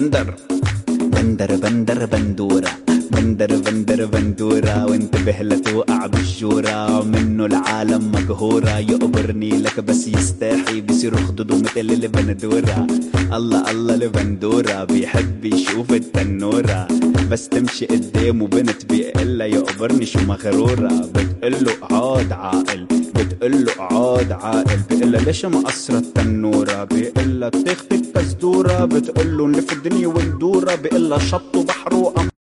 بندر بندر بندر بندورة، بندر بندر بندورة، وانتبه لا توقع بالجورة، منه العالم مقهورة، يقبرني لك بس يستحي، بيصير خدوده مثل البندورة. الله الله البندورة، بيحب يشوف التنورة، بس تمشي قدامه بنت بيقلها يقبرني شو مغرورة، بتقله اقعد عاقل، بتقله اقعد عاقل، بيقلها ليش مقصرة التنورة، بيقلها بتاخدك كزدورة، بتقله نلف الدنيا وندورة، بيقلها شط وبحر وقمر.